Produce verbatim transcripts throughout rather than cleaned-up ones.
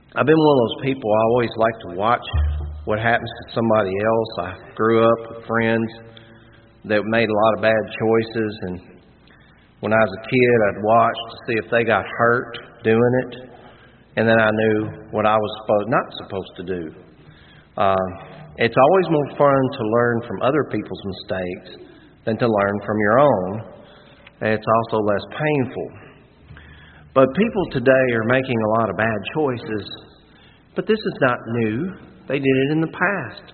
I've been one of those people, I always like to watch what happens to somebody else. I grew up with friends that made a lot of bad choices, and when I was a kid, I'd watch to see if they got hurt doing it, and then I knew what I was supposed not supposed to do. Uh, it's always more fun to learn from other people's mistakes than to learn from your own. It's also less painful. But people today are making a lot of bad choices, but this is not new. They did it in the past.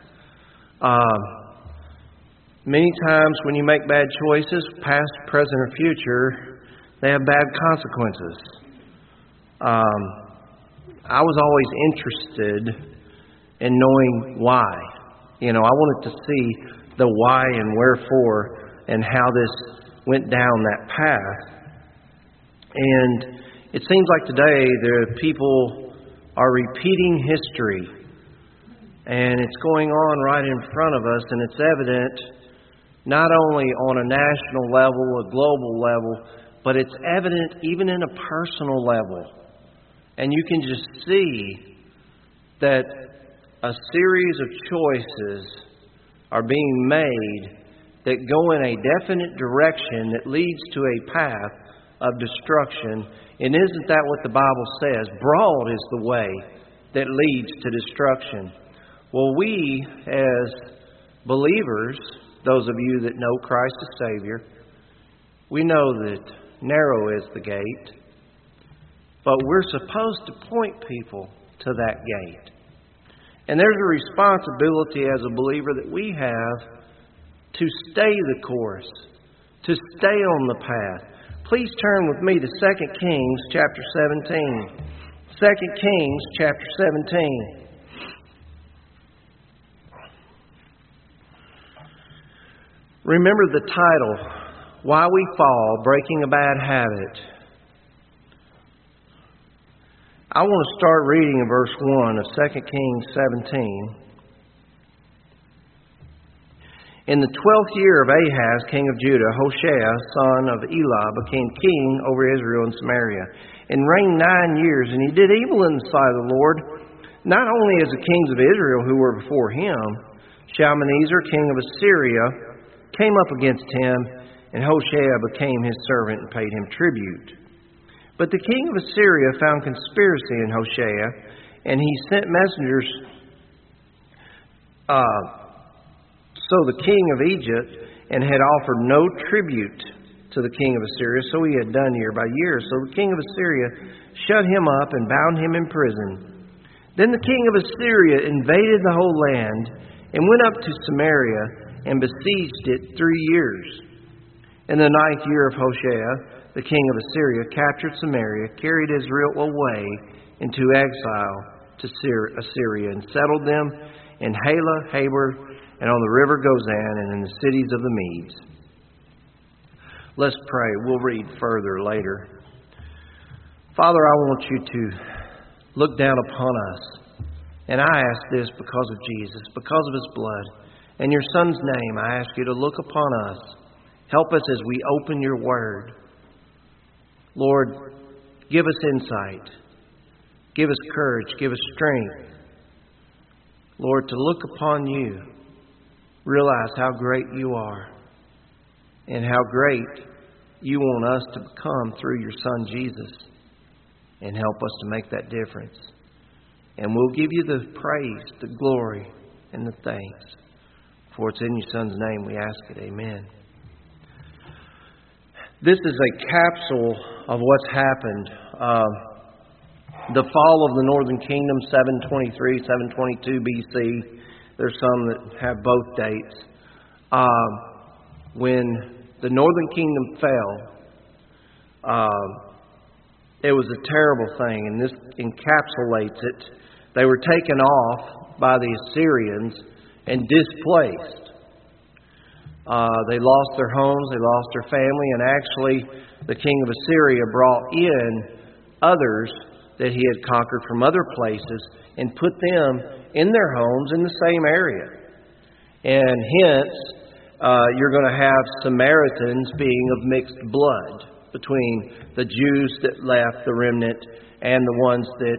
Um, many times when you make bad choices, past, present, or future, they have bad consequences. Um, I was always interested in knowing why. You know, I wanted to see the why and wherefore and how this went down that path. And it seems like today the people are repeating history. And it's going on right in front of us, and it's evident not only on a national level, a global level, but it's evident even in a personal level. And you can just see that a series of choices are being made that go in a definite direction that leads to a path of destruction. And isn't that what the Bible says? Broad is the way that leads to destruction. Well, we as believers, those of you that know Christ as Savior, we know that narrow is the gate, but we're supposed to point people to that gate. And there's a responsibility as a believer that we have to stay the course, to stay on the path. Please turn with me to Second Kings chapter seventeen. Second Kings chapter seventeen. Remember the title, Why We Fall, Breaking a Bad Habit. I want to start reading in verse one of Second Kings seventeen. In the twelfth year of Ahaz, king of Judah, Hoshea, son of Elah, became king over Israel and Samaria, and reigned nine years. And he did evil in the sight of the Lord, not only as the kings of Israel who were before him. Shalmaneser, king of Assyria, came up against him, and Hoshea became his servant and paid him tribute. But the king of Assyria found conspiracy in Hoshea, and he sent messengers. Uh, so the king of Egypt, and had offered no tribute to the king of Assyria, so he had done year by year. So the king of Assyria shut him up and bound him in prison. Then the king of Assyria invaded the whole land, and went up to Samaria, and besieged it three years. In the ninth year of Hoshea, the king of Assyria captured Samaria, carried Israel away into exile to Assyria, and settled them in Halah, Habor, and on the river Gozan, and in the cities of the Medes. Let's pray. We'll read further later. Father, I want you to look down upon us. And I ask this because of Jesus, because of His blood. In your Son's name, I ask you to look upon us. Help us as we open your word. Lord, give us insight. Give us courage. Give us strength. Lord, to look upon you. Realize how great you are. And how great you want us to become through your Son, Jesus. And help us to make that difference. And we'll give you the praise, the glory, and the thanks. For it's in your Son's name we ask it. Amen. This is a capsule of what's happened. Uh, the fall of the Northern Kingdom, seven twenty-three, seven twenty-two B C. There's some that have both dates. Uh, when the Northern Kingdom fell, uh, it was a terrible thing, and this encapsulates it. They were taken off by the Assyrians and displaced. Uh, they lost their homes, they lost their family, and actually the king of Assyria brought in others that he had conquered from other places and put them in their homes in the same area. And hence, uh, you're going to have Samaritans being of mixed blood between the Jews that left, the remnant, and the ones that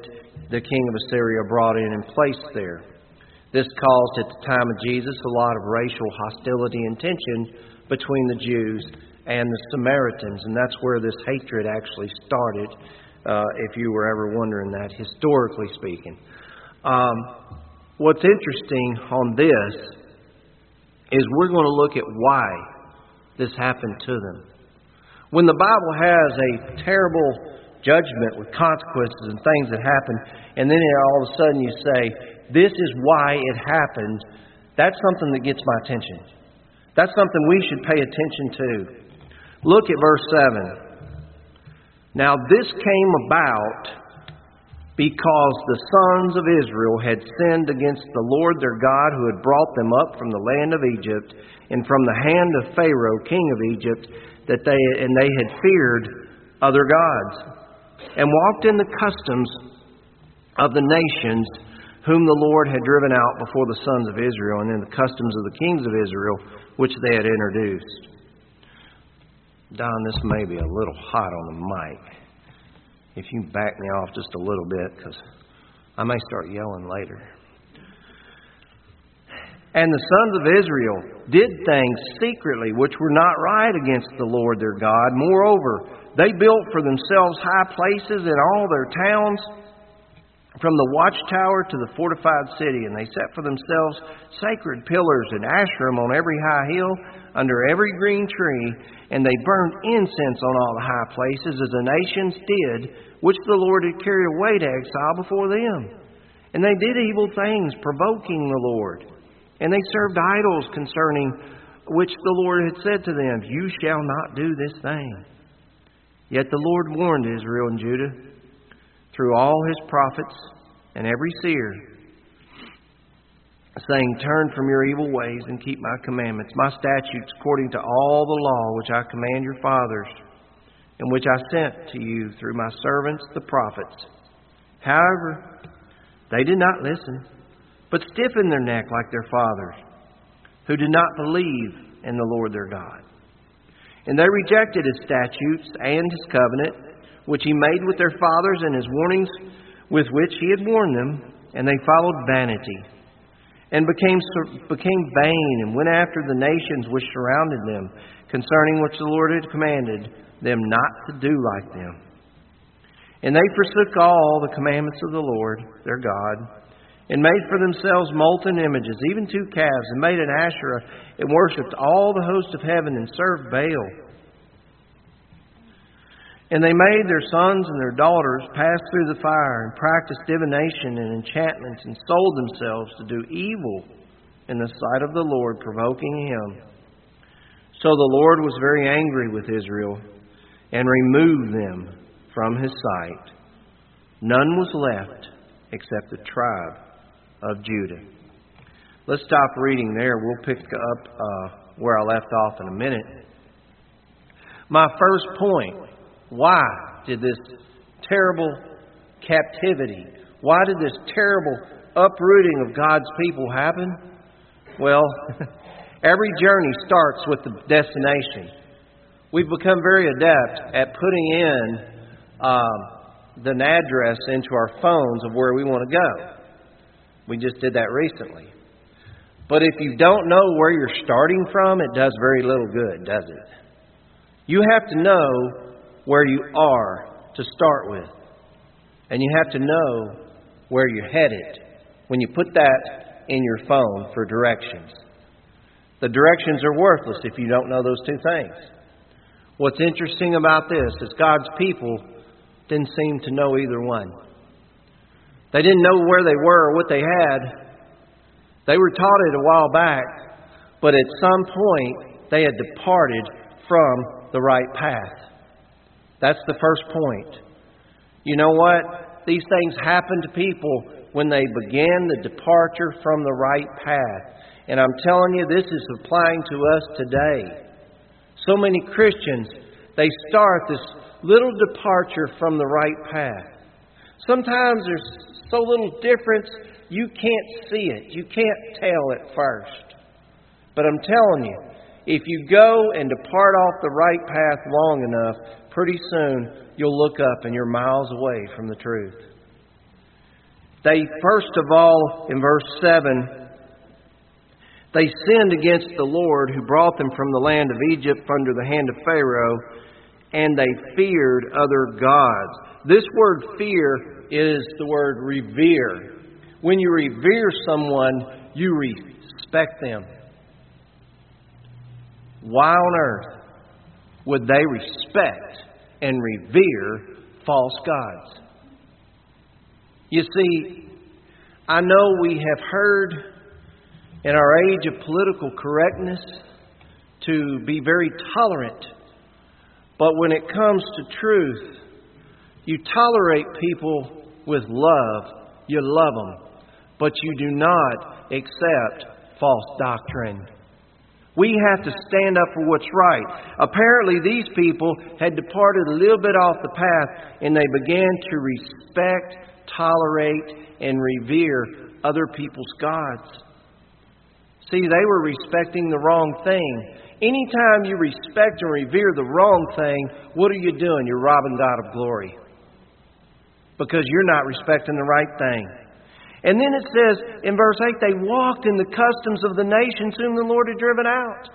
the king of Assyria brought in and placed there. This caused, at the time of Jesus, a lot of racial hostility and tension between the Jews and the Samaritans, and that's where this hatred actually started, uh, if you were ever wondering that, historically speaking. Um, what's interesting on this is we're going to look at why this happened to them. When the Bible has a terrible judgment with consequences and things that happen, and then all of a sudden you say, this is why it happened, that's something that gets my attention. That's something we should pay attention to. Look at verse seven. Now this came about because the sons of Israel had sinned against the Lord their God, who had brought them up from the land of Egypt and from the hand of Pharaoh, king of Egypt, that they and they had feared other gods, and walked in the customs of the nations whom the Lord had driven out before the sons of Israel, and in the customs of the kings of Israel, which they had introduced. Don, this may be a little hot on the mic. If you can back me off just a little bit, because I may start yelling later. And the sons of Israel did things secretly which were not right against the Lord their God. Moreover, they built for themselves high places in all their towns, from the watchtower to the fortified city. And they set for themselves sacred pillars and Asherim on every high hill, under every green tree. And they burned incense on all the high places, as the nations did, which the Lord had carried away to exile before them. And they did evil things, provoking the Lord. And they served idols, concerning which the Lord had said to them, you shall not do this thing. Yet the Lord warned Israel and Judah through all His prophets and every seer, saying, turn from your evil ways and keep my commandments, my statutes, according to all the law which I command your fathers, and which I sent to you through my servants the prophets. However, they did not listen, but stiffened their neck like their fathers, who did not believe in the Lord their God. And they rejected His statutes and His covenant, which He made with their fathers, and His warnings with which He had warned them. And they followed vanity, and became became vain, and went after the nations which surrounded them, concerning which the Lord had commanded them not to do like them. And they forsook all the commandments of the Lord their God, and made for themselves molten images, even two calves, and made an Asherah, and worshipped all the host of heaven, and served Baal. And they made their sons and their daughters pass through the fire, and practiced divination and enchantments, and sold themselves to do evil in the sight of the Lord, provoking Him. So the Lord was very angry with Israel, and removed them from His sight. None was left except the tribe of Judah. Let's stop reading there. We'll pick up uh, where I left off in a minute. My first point, why did this terrible captivity, why did this terrible uprooting of God's people happen? Well, every journey starts with the destination. We've become very adept at putting in um, the address into our phones of where we want to go. We just did that recently. But if you don't know where you're starting from, it does very little good, does it? You have to know where you are to start with. And you have to know where you're headed when you put that in your phone for directions. The directions are worthless if you don't know those two things. What's interesting about this is God's people didn't seem to know either one. They didn't know where they were or what they had. They were taught it a while back, but at some point they had departed from the right path. That's the first point. You know what? These things happen to people when they begin the departure from the right path. And I'm telling you, this is applying to us today. So many Christians, they start this little departure from the right path. Sometimes there's so little difference, you can't see it. You can't tell at first. But I'm telling you, if you go and depart off the right path long enough, pretty soon you'll look up and you're miles away from the truth. They, first of all, in verse seven, they sinned against the Lord who brought them from the land of Egypt under the hand of Pharaoh, and they feared other gods. This word fear is the word revere. When you revere someone, you respect them. Why on earth would they respect and revere false gods? You see, I know we have heard in our age of political correctness to be very tolerant. But when it comes to truth, you tolerate people with love. You love them. But you do not accept false doctrine. We have to stand up for what's right. Apparently these people had departed a little bit off the path, and they began to respect, tolerate, and revere other people's gods. See, they were respecting the wrong thing. Anytime you respect and revere the wrong thing, what are you doing? You're robbing God of glory. Because you're not respecting the right thing. And then it says in verse eight, they walked in the customs of the nations whom the Lord had driven out.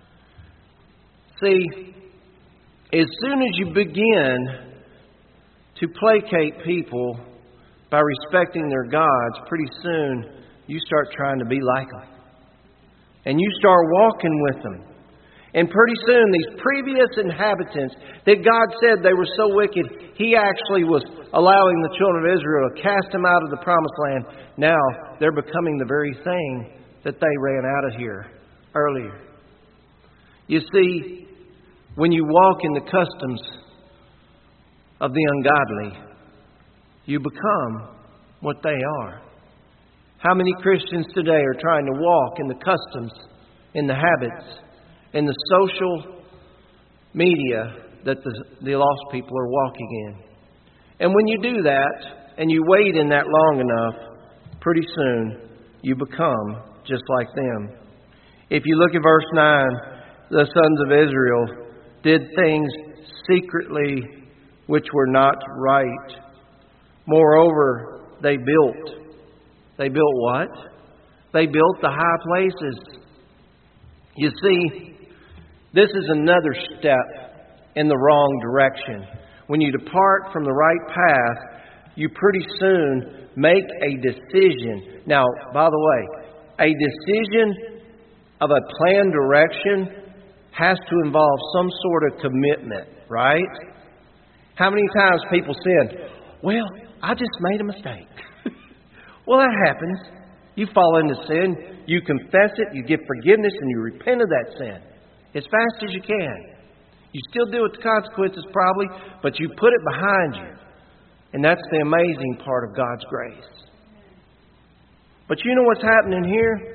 See, as soon as you begin to placate people by respecting their gods, pretty soon you start trying to be like them. And you start walking with them. And pretty soon, these previous inhabitants that God said they were so wicked, He actually was allowing the children of Israel to cast them out of the promised land. Now, they're becoming the very thing that they ran out of here earlier. You see, when you walk in the customs of the ungodly, you become what they are. How many Christians today are trying to walk in the customs, in the habits, in the social media that the, the lost people are walking in? And when you do that, and you wait in that long enough, pretty soon you become just like them. If you look at verse nine, the sons of Israel did things secretly which were not right. Moreover, they built. They built what? They built the high places. You see, this is another step in the wrong direction. When you depart from the right path, you pretty soon make a decision. Now, by the way, a decision of a planned direction has to involve some sort of commitment, right? How many times people said, well, I just made a mistake. Well, that happens. You fall into sin, you confess it, you give forgiveness, and you repent of that sin as fast as you can. You still deal with the consequences probably, but you put it behind you. And that's the amazing part of God's grace. But you know what's happening here?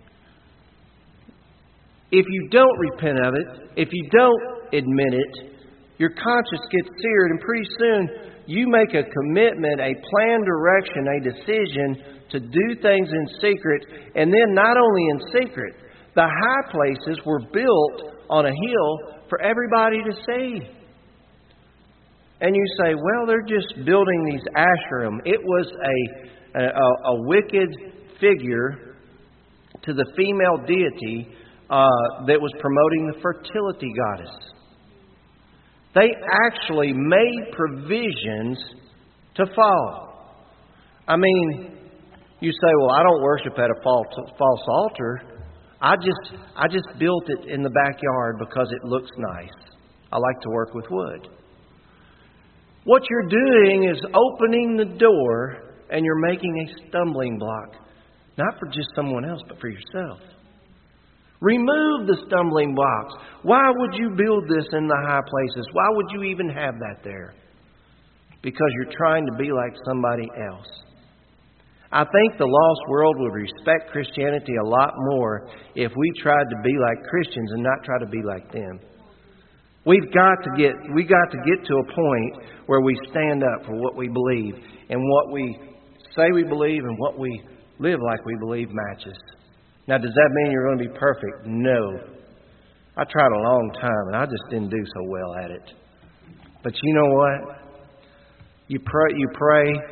If you don't repent of it, if you don't admit it, your conscience gets seared, and pretty soon you make a commitment, a planned direction, a decision to do things in secret. And then not only in secret, the high places were built on a hill for everybody to see. And you say, well, they're just building these Asherim. It was a, a, a wicked figure to the female deity uh, that was promoting the fertility goddess. They actually made provisions to fall. I mean, you say, well, I don't worship at a false, false altar. I just, I just built it in the backyard because it looks nice. I like to work with wood. What you're doing is opening the door, and you're making a stumbling block. Not for just someone else, but for yourself. Remove the stumbling blocks. Why would you build this in the high places? Why would you even have that there? Because you're trying to be like somebody else. I think the lost world would respect Christianity a lot more if we tried to be like Christians and not try to be like them. We've got to get we got to get to a point where we stand up for what we believe, and what we say we believe and what we live like we believe matches. Now, does that mean you're going to be perfect? No. I tried a long time, and I just didn't do so well at it. But you know what? You pray, you pray,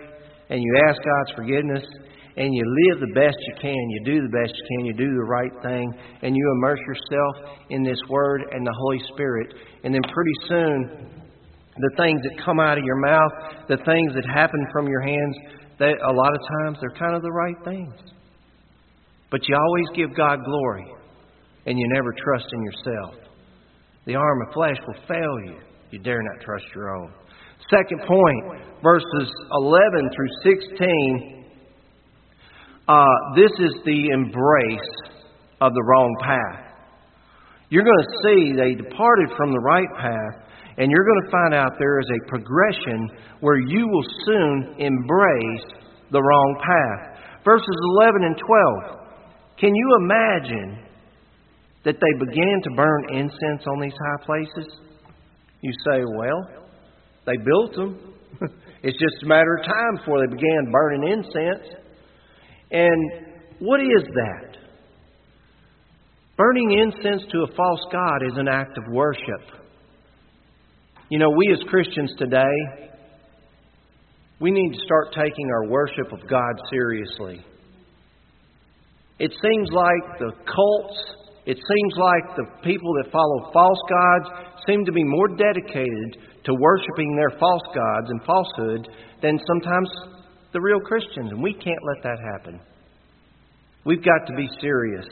and you ask God's forgiveness, and you live the best you can, you do the best you can, you do the right thing, and you immerse yourself in this Word and the Holy Spirit, and then pretty soon, the things that come out of your mouth, the things that happen from your hands, they, a lot of times they're kind of the right things. But you always give God glory, and you never trust in yourself. The arm of flesh will fail you. You dare not trust your own. Second point, verses eleven through sixteen. Uh, this is the embrace of the wrong path. You're going to see they departed from the right path, and you're going to find out there is a progression where you will soon embrace the wrong path. Verses eleven and twelve. Can you imagine that they began to burn incense on these high places? You say, well, they built them. It's just a matter of time before they began burning incense. And what is that? Burning incense to a false god is an act of worship. You know, we as Christians today, we need to start taking our worship of God seriously. It seems like the cults, it seems like the people that follow false gods seem to be more dedicated to worshiping their false gods and falsehood than sometimes the real Christians. And we can't let that happen. We've got to be serious.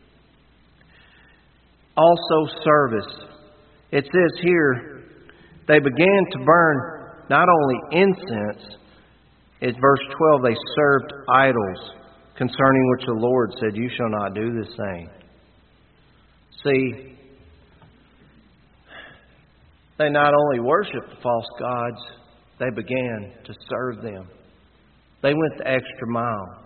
Also, service. It says here, they began to burn not only incense, in verse twelve, they served idols, concerning which the Lord said, you shall not do this thing. See, they not only worshiped the false gods, they began to serve them. They went the extra mile.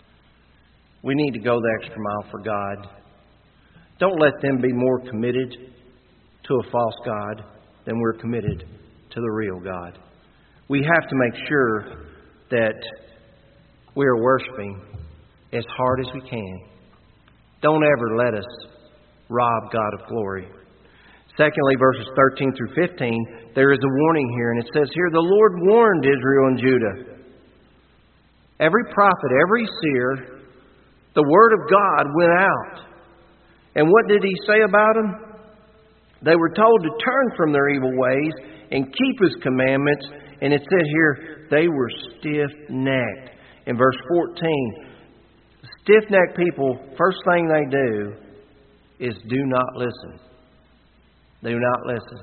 We need to go the extra mile for God. Don't let them be more committed to a false god than we're committed to the real God. We have to make sure that we are worshiping as hard as we can. Don't ever let us rob God of glory. Secondly, verses thirteen through fifteen, there is a warning here, and it says here, the Lord warned Israel and Judah. Every prophet, every seer, the word of God went out. And what did he say about them? They were told to turn from their evil ways and keep His commandments. And it said here, they were stiff-necked. In verse fourteen, stiff-necked people, first thing they do is do not listen. Do not listen.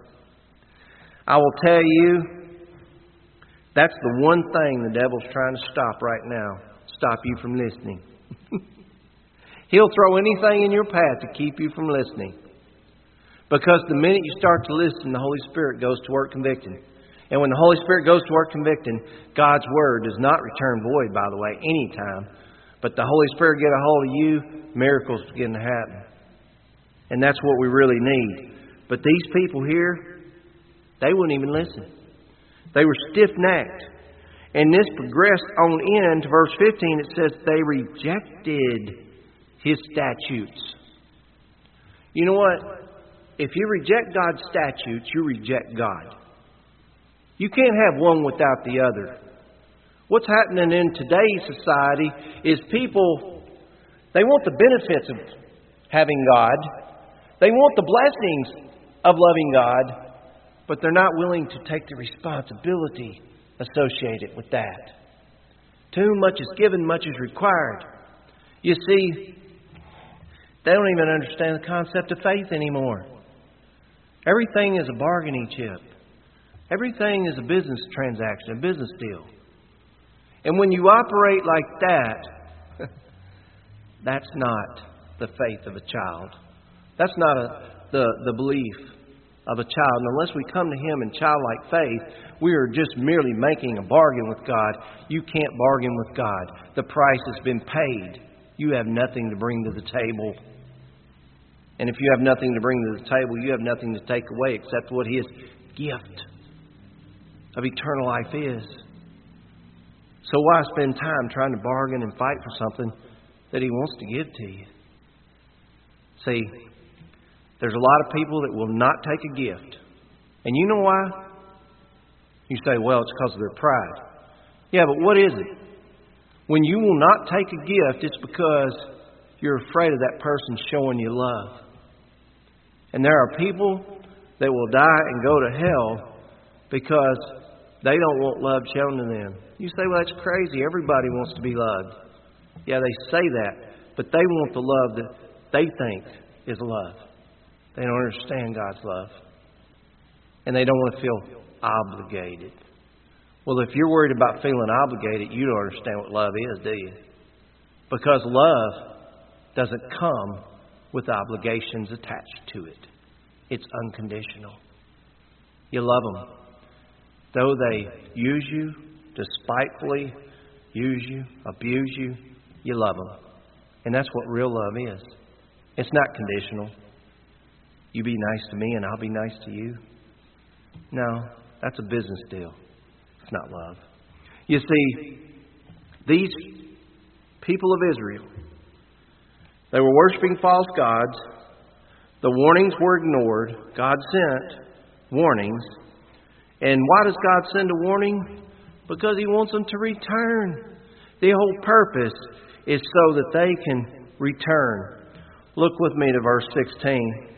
I will tell you, that's the one thing the devil's trying to stop right now. Stop you from listening. He'll throw anything in your path to keep you from listening. Because the minute you start to listen, the Holy Spirit goes to work convicting. And when the Holy Spirit goes to work convicting, God's Word does not return void, by the way, anytime. But the Holy Spirit get a hold of you, miracles begin to happen. And that's what we really need. But these people here, they wouldn't even listen. They were stiff-necked. And this progressed on in to verse fifteen. It says they rejected His statutes. You know what? If you reject God's statutes, you reject God. You can't have one without the other. What's happening in today's society is people, they want the benefits of having God. They want the blessings of loving God, but they're not willing to take the responsibility associated with that. To whom much is given, much is required. You see, they don't even understand the concept of faith anymore. Everything is a bargaining chip. Everything is a business transaction, a business deal. And when you operate like that, that's not the faith of a child. That's not a, the, the belief of a child. And unless we come to Him in childlike faith, we are just merely making a bargain with God. You can't bargain with God. The price has been paid. You have nothing to bring to the table. And if you have nothing to bring to the table, you have nothing to take away except what His gift of eternal life is. So why spend time trying to bargain and fight for something that He wants to give to you? See, there's a lot of people that will not take a gift. And you know why? You say, well, it's because of their pride. Yeah, but what is it? When you will not take a gift, it's because you're afraid of that person showing you love. And there are people that will die and go to hell because they don't want love shown to them. You say, well, that's crazy. Everybody wants to be loved. Yeah, they say that, but they want the love that they think is love. They don't understand God's love. And they don't want to feel obligated. Well, if you're worried about feeling obligated, you don't understand what love is, do you? Because love doesn't come with obligations attached to it. It's unconditional. You love them. Though they use you, despitefully use you, abuse you, you love them. And that's what real love is. It's not conditional. You be nice to me and I'll be nice to you. No, that's a business deal. It's not love. You see, these people of Israel, they were worshiping false gods. The warnings were ignored. God sent warnings. And why does God send a warning? Because He wants them to return. The whole purpose is so that they can return. Look with me to verse sixteen.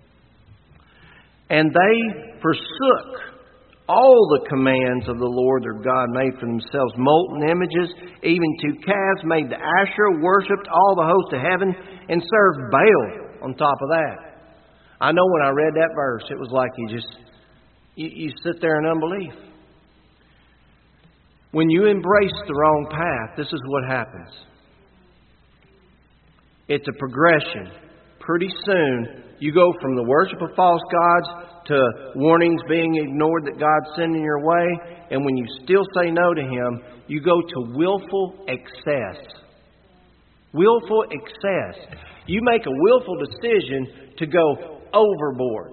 And they forsook all the commands of the Lord their God made for themselves molten images, even two calves made to Asherah, worshipped all the host of heaven, and served Baal on top of that. I know when I read that verse, it was like you just, you, you sit there in unbelief. When you embrace the wrong path, this is what happens. It's a progression. Pretty soon, you go from the worship of false gods to warnings being ignored that God's sending your way. And when you still say no to Him, you go to willful excess. Willful excess. You make a willful decision to go overboard.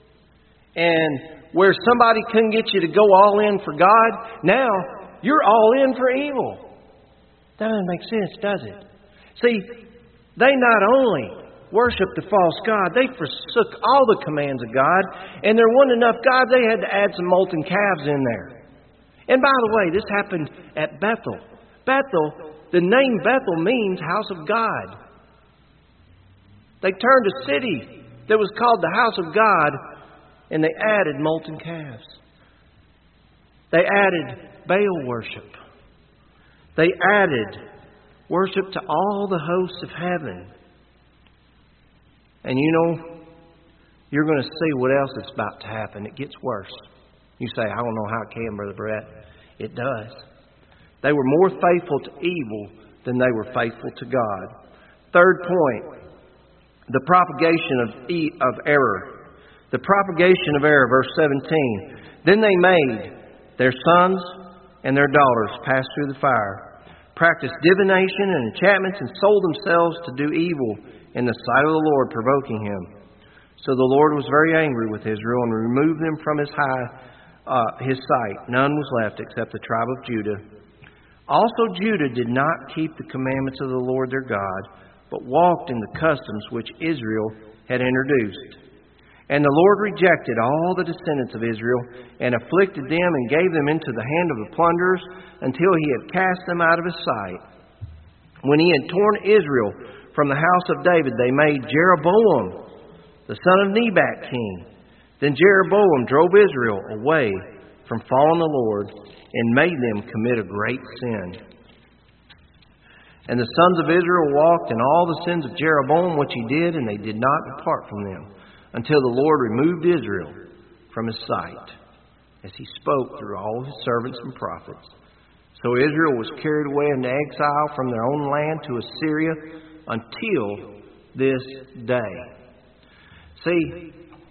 And where somebody couldn't get you to go all in for God, now you're all in for evil. That doesn't make sense, does it? See, they not only worshiped the false god, they forsook all the commands of God, and there wasn't enough God, they had to add some molten calves in there. And by the way, this happened at Bethel. Bethel, the name Bethel means house of God. They turned a city that was called the house of God, and they added molten calves. They added Baal worship. They added worship to all the hosts of heaven. And you know, you're going to see what else is about to happen. It gets worse. You say, I don't know how it can, Brother Brett. It does. They were more faithful to evil than they were faithful to God. Third point, the propagation of, e- of error. The propagation of error, verse seventeen. Then they made their sons and their daughters pass through the fire, practiced divination and enchantments, and sold themselves to do evil in the sight of the Lord, provoking Him. So the Lord was very angry with Israel and removed them from His high uh, His sight. None was left except the tribe of Judah. Also Judah did not keep the commandments of the Lord their God, but walked in the customs which Israel had introduced. And the Lord rejected all the descendants of Israel, and afflicted them, and gave them into the hand of the plunderers, until He had cast them out of His sight. When He had torn Israel from the house of David, they made Jeroboam, the son of Nebat, king. Then Jeroboam drove Israel away from following the Lord, and made them commit a great sin. And the sons of Israel walked in all the sins of Jeroboam, which he did, and they did not depart from them, until the Lord removed Israel from His sight, as He spoke through all His servants and prophets. So Israel was carried away into exile from their own land to Assyria until this day. See,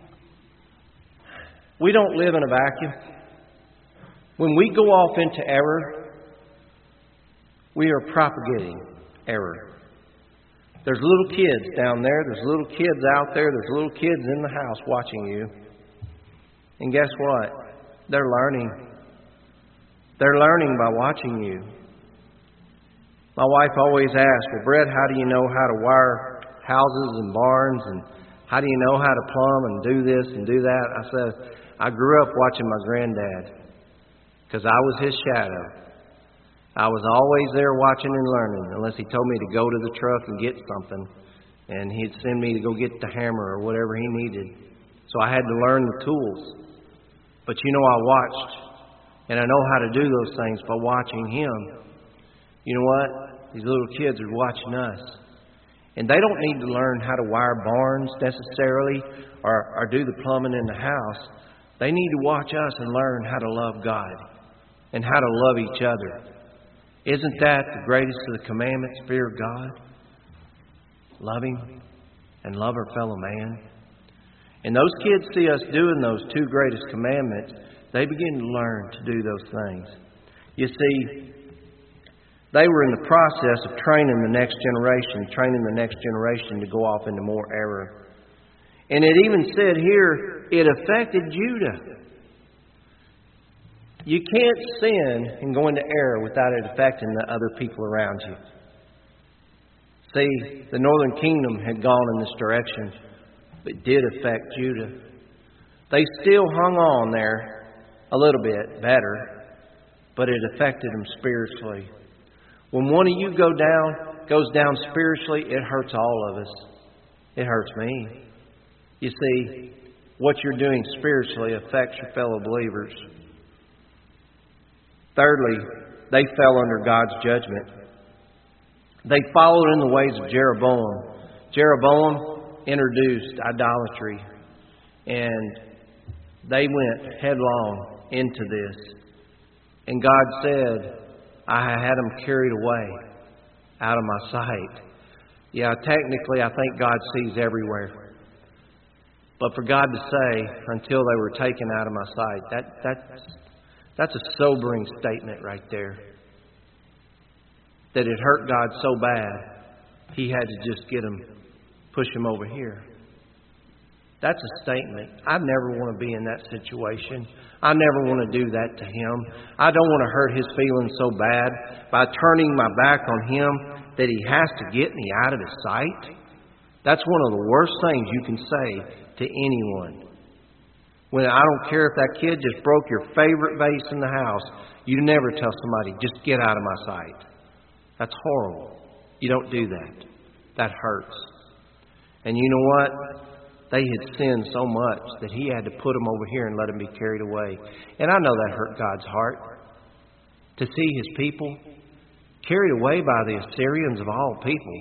we don't live in a vacuum. When we go off into error, we are propagating error. There's little kids down there. There's little kids out there. There's little kids in the house watching you. And guess what? They're learning. They're learning by watching you. My wife always asks, well, Brett, how do you know how to wire houses and barns? And how do you know how to plumb and do this and do that? I said, I grew up watching my granddad because I was his shadow. I was always there watching and learning, unless he told me to go to the truck and get something. And he'd send me to go get the hammer or whatever he needed. So I had to learn the tools. But you know, I watched, and I know how to do those things by watching him. You know what? These little kids are watching us. And they don't need to learn how to wire barns necessarily or, or do the plumbing in the house. They need to watch us and learn how to love God and how to love each other. Isn't that the greatest of the commandments? Fear God, love Him, and love our fellow man. And those kids see us doing those two greatest commandments. They begin to learn to do those things. You see, they were in the process of training the next generation, training the next generation to go off into more error. And it even said here, it affected Judah. You can't sin and go into error without it affecting the other people around you. See, the northern kingdom had gone in this direction, but it did affect Judah. They still hung on there a little bit better, but it affected them spiritually. When one of you go down, goes down spiritually, it hurts all of us. It hurts me. You see, what you're doing spiritually affects your fellow believers. Thirdly, they fell under God's judgment. They followed in the ways of Jeroboam. Jeroboam introduced idolatry, and they went headlong into this. And God said, I had them carried away out of my sight. Yeah, technically, I think God sees everywhere. But for God to say, until they were taken out of my sight, that that's, that's a sobering statement right there. That it hurt God so bad, He had to just get them, push them over here. That's a statement. I never want to be in that situation. I never want to do that to Him. I don't want to hurt His feelings so bad by turning my back on Him that He has to get me out of His sight. That's one of the worst things you can say to anyone. When I don't care if that kid just broke your favorite vase in the house, you never tell somebody, just get out of my sight. That's horrible. You don't do that. That hurts. And you know what? They had sinned so much that He had to put them over here and let them be carried away. And I know that hurt God's heart. To see His people carried away by the Assyrians of all people.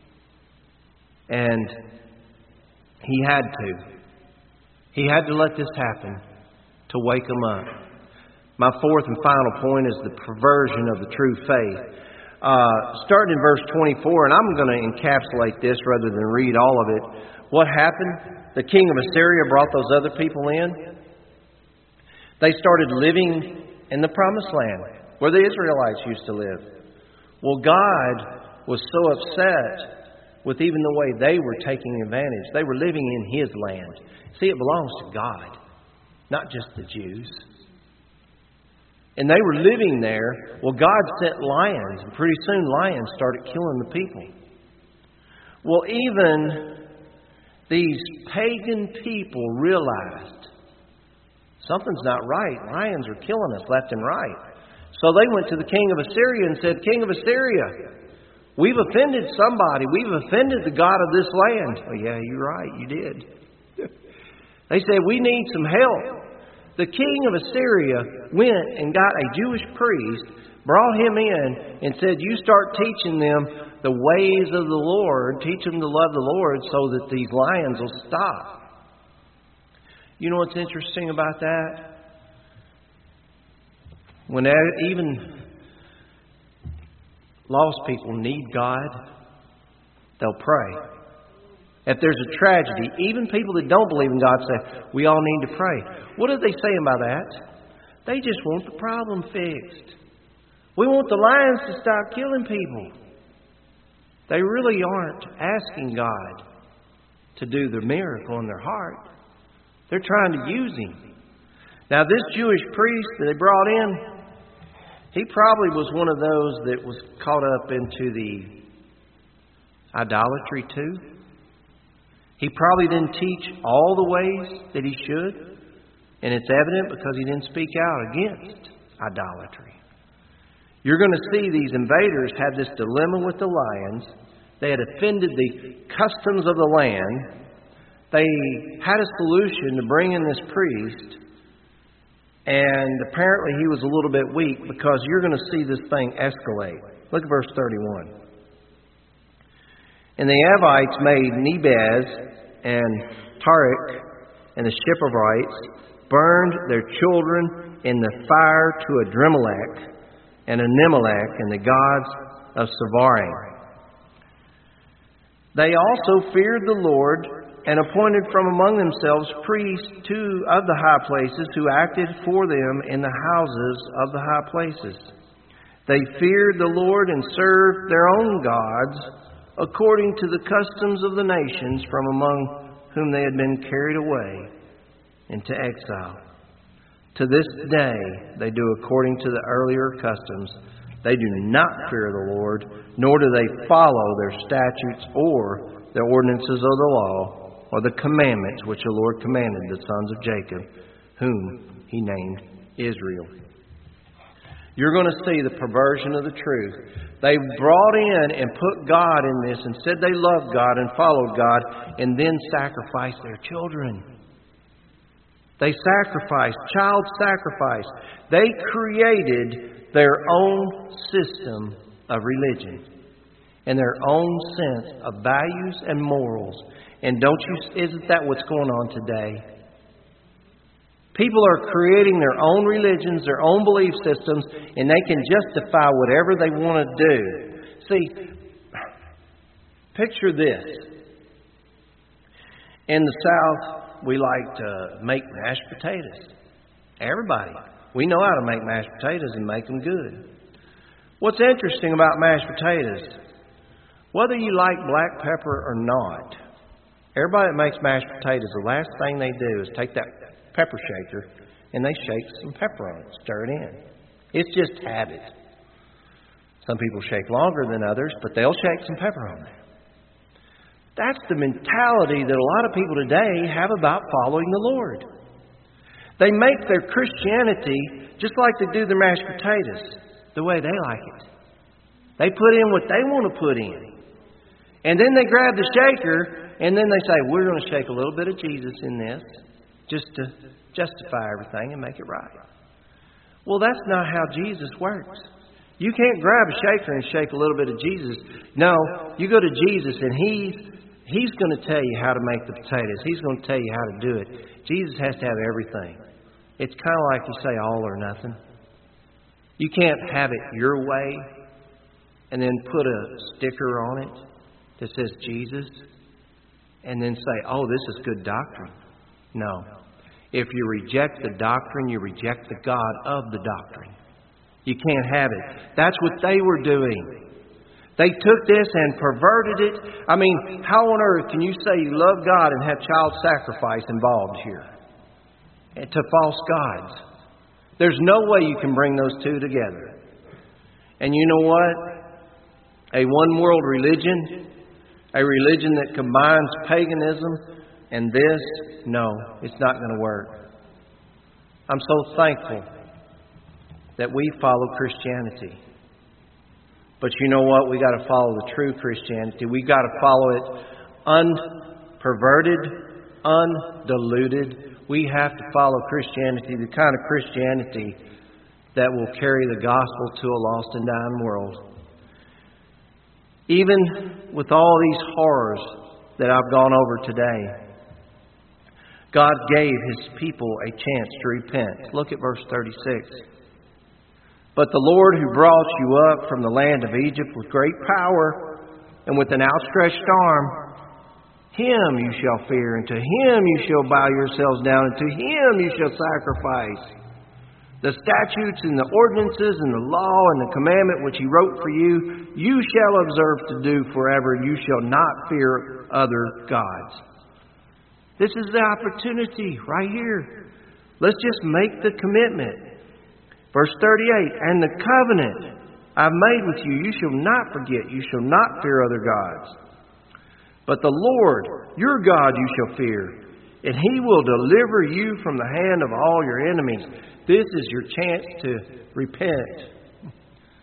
And He had to. He had to let this happen to wake them up. My fourth and final point is the perversion of the true faith. Uh, starting in verse twenty-four, and I'm going to encapsulate this rather than read all of it. What happened? The king of Assyria brought those other people in. They started living in the promised land where the Israelites used to live. Well, God was so upset with even the way they were taking advantage. They were living in His land. See, it belongs to God, not just the Jews. And they were living there. Well, God sent lions, and pretty soon lions started killing the people. Well, even these pagan people realized something's not right. Lions are killing us left and right. So they went to the king of Assyria and said, King of Assyria, we've offended somebody. We've offended the God of this land. Oh, yeah, you're right. You did. They said, we need some help. The king of Assyria went and got a Jewish priest, brought him in, and said, you start teaching them the ways of the Lord. Teach them to love the Lord so that these lions will stop. You know what's interesting about that? When even lost people need God, they'll pray. If there's a tragedy, even people that don't believe in God say, we all need to pray. What are they saying by that? They just want the problem fixed. We want the lions to stop killing people. They really aren't asking God to do the miracle in their heart. They're trying to use Him. Now, this Jewish priest that they brought in, he probably was one of those that was caught up into the idolatry too. He probably didn't teach all the ways that he should. And it's evident because he didn't speak out against idolatry. You're going to see these invaders had this dilemma with the lions. They had offended the customs of the land. They had a solution to bring in this priest. And apparently he was a little bit weak, because you're going to see this thing escalate. Look at verse thirty-one. And the Avites made Nebaz and Tarik and the Shiporites, burned their children in the fire to Adrimelech and Anemelech and the gods of Sepharvaim. They also feared the Lord and appointed from among themselves priests two of the high places, who acted for them in the houses of the high places. They feared the Lord and served their own gods, according to the customs of the nations from among whom they had been carried away into exile. To this day they do according to the earlier customs. They do not fear the Lord, nor do they follow their statutes or the ordinances of the law, or the commandments which the Lord commanded the sons of Jacob, whom He named Israel. You're going to see the perversion of the truth. They brought in and put God in this and said they loved God and followed God, and then sacrificed their children. They sacrificed, child sacrifice. They created their own system of religion and their own sense of values and morals. And don't you, isn't that what's going on today? People are creating their own religions, their own belief systems, and they can justify whatever they want to do. See, picture this. In the South, we like to make mashed potatoes. Everybody. We know how to make mashed potatoes and make them good. What's interesting about mashed potatoes, whether you like black pepper or not, everybody that makes mashed potatoes, the last thing they do is take that pepper shaker and they shake some pepper on it, stir it in. It's just habit. Some people shake longer than others, but they'll shake some pepper on there. That's the mentality that a lot of people today have about following the Lord. They make their Christianity just like they do their mashed potatoes, the way they like it. They put in what they want to put in. And then they grab the shaker and then they say, we're going to shake a little bit of Jesus in this just to justify everything and make it right. Well, that's not how Jesus works. You can't grab a shaker and shake a little bit of Jesus. No, you go to Jesus and He's He's going to tell you how to make the potatoes. He's going to tell you how to do it. Jesus has to have everything. It's kind of like you say all or nothing. You can't have it your way and then put a sticker on it that says Jesus and then say, oh, this is good doctrine. No. If you reject the doctrine, you reject the God of the doctrine. You can't have it. That's what they were doing. They took this and perverted it. I mean, how on earth can you say you love God and have child sacrifice involved here? To false gods. There's no way you can bring those two together. And you know what? A one world religion, a religion that combines paganism and this, no, it's not going to work. I'm so thankful that we follow Christianity. But you know what? We got to follow the true Christianity. We got to follow it unperverted, undiluted. We have to follow Christianity, the kind of Christianity that will carry the gospel to a lost and dying world. Even with all these horrors that I've gone over today, God gave His people a chance to repent. Look at verse thirty-six. But the Lord who brought you up from the land of Egypt with great power and with an outstretched arm, Him you shall fear, and to Him you shall bow yourselves down, and to Him you shall sacrifice. The statutes and the ordinances and the law and the commandment which He wrote for you, you shall observe to do forever. You shall not fear other gods. This is the opportunity right here. Let's just make the commitment. Verse thirty-eight, and the covenant I've made with you, you shall not forget, you shall not fear other gods. But the Lord, your God, you shall fear, and He will deliver you from the hand of all your enemies. This is your chance to repent.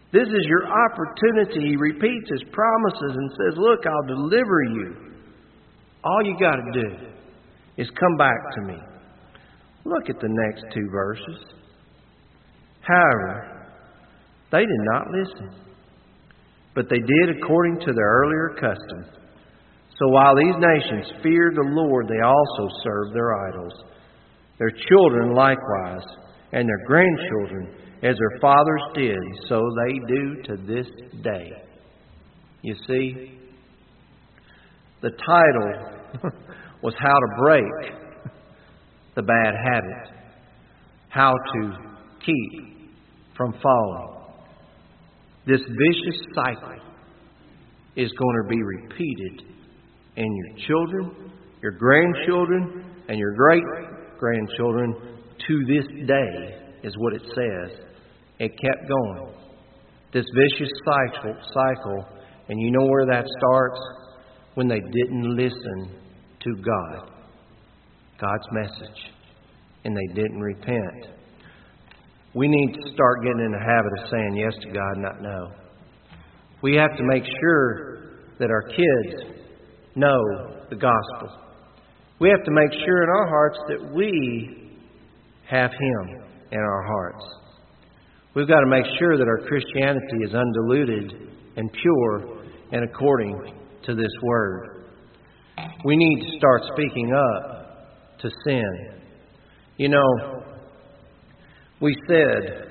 This is your opportunity. He repeats His promises and says, look, I'll deliver you. All you got to do is come back to me. Look at the next two verses. However, they did not listen, but they did according to their earlier custom. So while these nations feared the Lord, they also served their idols. Their children likewise, and their grandchildren, as their fathers did, so they do to this day. You see, the title was How to Break the Bad Habit. How to keep from falling. This vicious cycle is going to be repeated in your children, your grandchildren, and your great-grandchildren to this day, is what it says. It kept going. This vicious cycle, cycle, and you know where that starts? When they didn't listen to God, God's message, and they didn't repent. We need to start getting in the habit of saying yes to God, not no. We have to make sure that our kids know the gospel. We have to make sure in our hearts that we have Him in our hearts. We've got to make sure that our Christianity is undiluted and pure and according to this Word. We need to start speaking up to sin. You know, we said,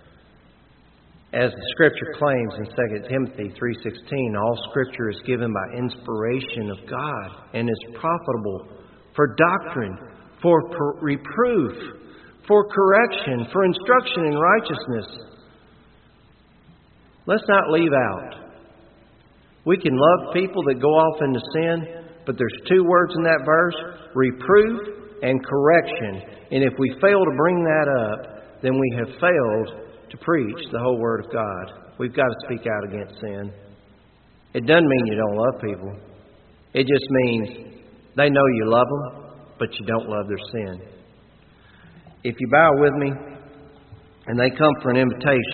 as the Scripture claims in Second Timothy three sixteen, all Scripture is given by inspiration of God and is profitable for doctrine, for per- reproof, for correction, for instruction in righteousness. Let's not leave out. We can love people that go off into sin, but there's two words in that verse, reproof and correction. And if we fail to bring that up, then we have failed to preach the whole Word of God. We've got to speak out against sin. It doesn't mean you don't love people. It just means they know you love them, but you don't love their sin. If you bow with me, and they come for an invitation,